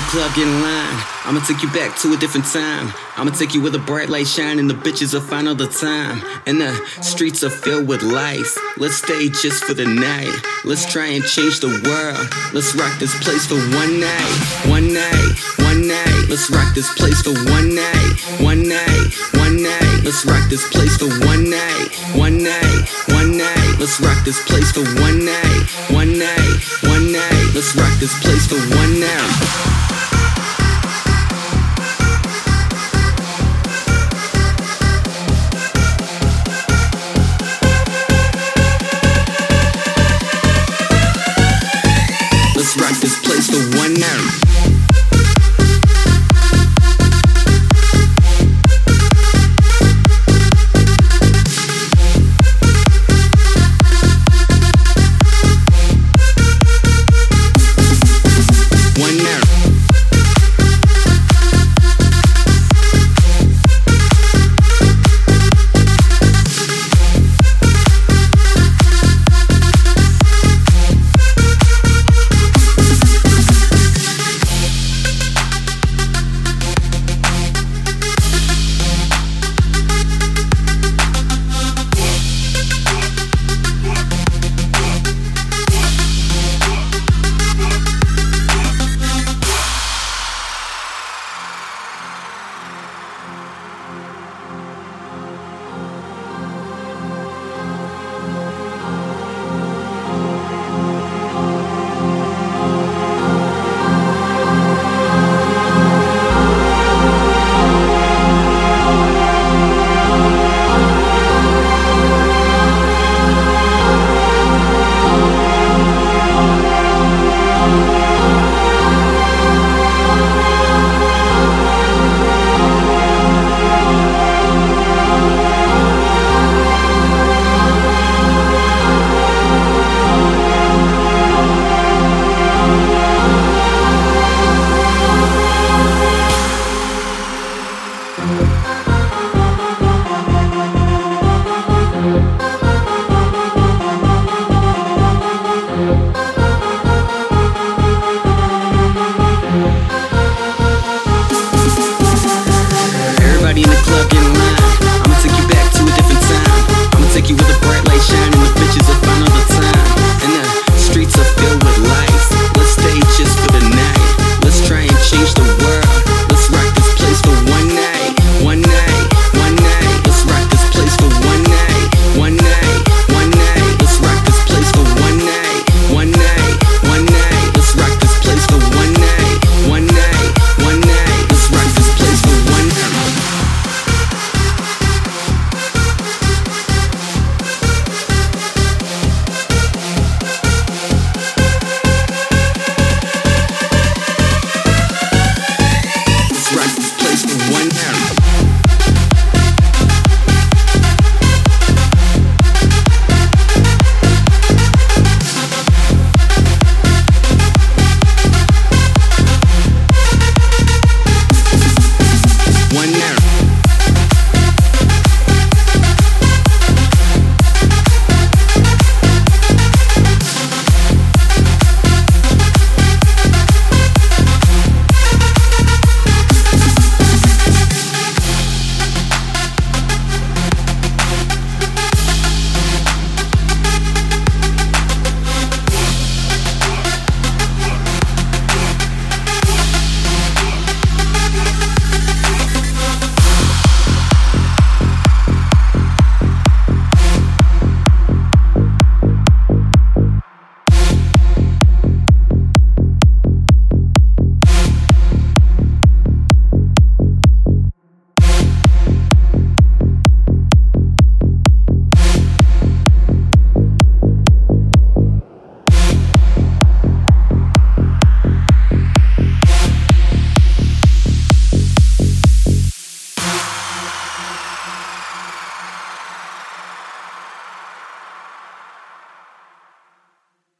club, get in line. I'ma take you back to a different time. I'ma take you where the bright light shine and the bitches are fine all the time. And the streets are filled with life. Let's stay just for the night. Let's try and change the world. Let's rock this place for one night. One night, one night. Let's rock this place for one night. One night, one night. Let's rock this place for one night. One night, one night. Let's rock this place for one night. One night, one night. Let's rock this place for one night.